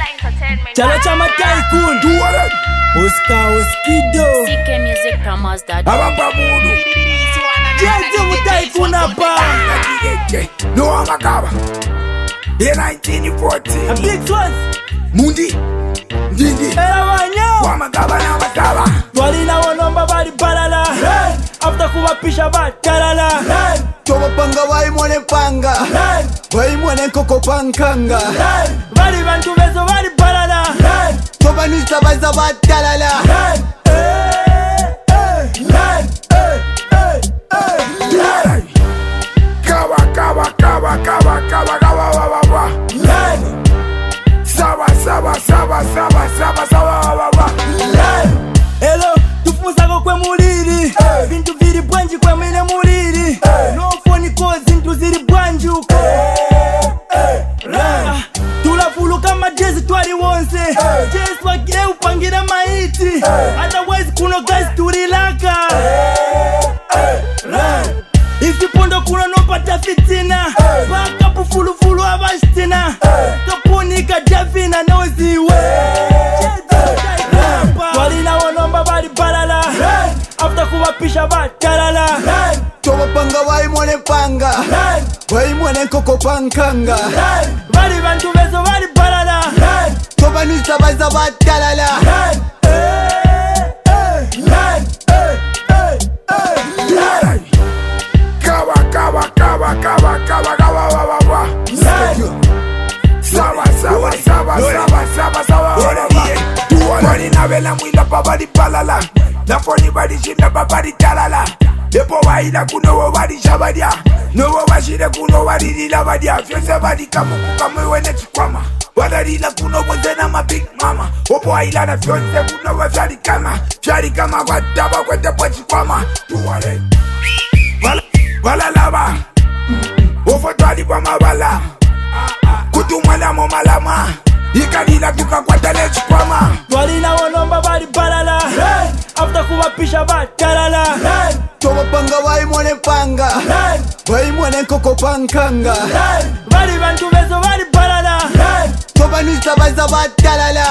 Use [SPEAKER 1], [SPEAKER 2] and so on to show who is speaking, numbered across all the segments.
[SPEAKER 1] Chalo chama Tycoon Oscar Oskido
[SPEAKER 2] CKmusicpromos.com.
[SPEAKER 3] Ababamudu
[SPEAKER 1] Jete mu Tycoon hapa
[SPEAKER 3] No Amagaba The 1940
[SPEAKER 1] A big ones
[SPEAKER 3] Mundi Ndindi
[SPEAKER 1] Era wanyo
[SPEAKER 3] Wamagaba na Mataba
[SPEAKER 1] Twalina wonomba bali balala After kuwapisha batalala
[SPEAKER 4] Toba panga wai mwone panga Wai mwone koko pankanga
[SPEAKER 1] Bali bantu bezo bali balala
[SPEAKER 4] Toba nisa baza batalala
[SPEAKER 1] Hello, tufunza kwe muliri Bintu viri bwanji kwe mwine muliri No phone calls into ziri bwanji uko Tulafulu kama jezi twali wonse Jezi wake upangira maiti Otherwise kuno guys turilaka Ifipondo kuno nopata fitina Baka pufulu abastina Kapunika javina noziwe Walina wonomba bali balala After kuwapisha batalala
[SPEAKER 4] Toba panga wai mwone panga Wai mwone koko pankanga
[SPEAKER 1] Bali bantu bezo bali balala
[SPEAKER 4] Toba nisa baza batalala
[SPEAKER 3] Navela mwila babadi palala Nafoni badi shinda babadi talala Epo waida kuno wabadi shabadia No wabashire kuno wadidi labadia Fyose badi kamu kukamwe wene chikwama Wadadila kuno mwenzena mabig mama Opo waila na fyose kuno wafyari kama kwa taba kwete po chikwama Tuwale Wala lava Ofo twali kwa mabala Kutumwala mo malama Ikadila tuka kwa tele chikwama
[SPEAKER 1] Twalina wonomba bali balala After kuwapisha batalala
[SPEAKER 4] Toba panga wai mwone panga Wai mwone koko pankanga
[SPEAKER 1] Bali bantu bezo bali balala
[SPEAKER 4] Toba nisa baza batalala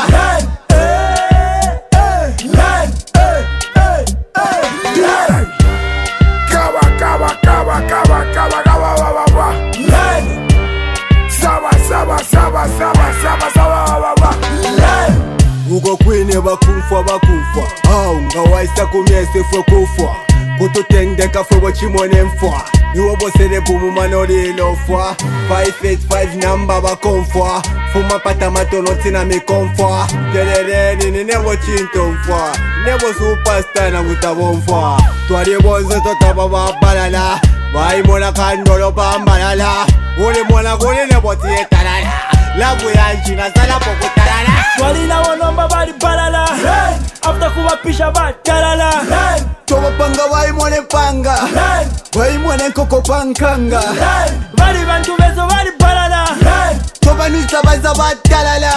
[SPEAKER 4] Ugo kwine bakumfa nga waisa kumyese fwe kufwa Kututendeka fwe wachimone mfwa Niwo bosere bumumano lilo fwa 585 namba bakomfwa Fuma pata matono tina mikomfwa Terereni ni nebo chinto mfwa Nebo superstar na mutabo mfwa Twari bonzo totaba babalala Waimona kandolo bambalala Uli mwana kuli nebo tietalala Labu ya nchina sala poku talala
[SPEAKER 1] Twalina wonomba bali balala After kuwapisha batalala
[SPEAKER 4] Toba panga wai mwone panga Wai mwone koko pankanga
[SPEAKER 1] Bali bantu bezo bali balala
[SPEAKER 4] Toba nisa baza batalala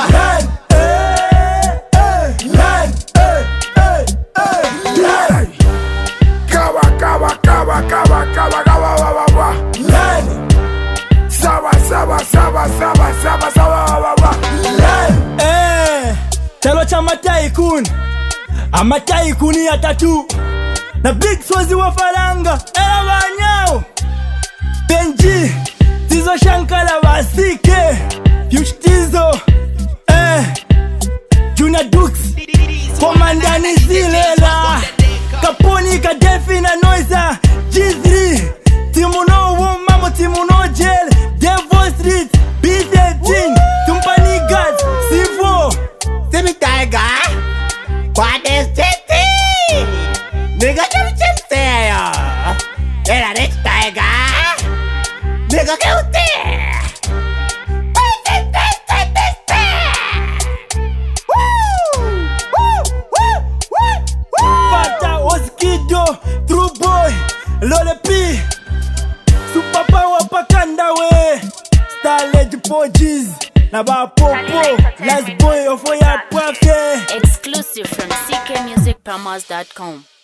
[SPEAKER 1] Chalo chama Tycoon Ama Tycoon ya tatu Na big swazi wa faranga Era wanyao Benji Tizo Shankala wasike Fuchtizo Junior Dukes Komandani Zilela Kaponi Kadefi na Noiza G3 Timuno Wumamo Timuno Jail Devil Street B13 Tumpani Guards Sivo
[SPEAKER 4] Simi Tiger What is this? Nigga chim sayo Era rich Tiger Nigga guilty
[SPEAKER 1] Pata Oskido True Boy Lole P Super Power Pakanda we Starledge Pojiz Naba Popo Last boy of Oya Prafe
[SPEAKER 2] Exclusive from CKmusicpromos.com.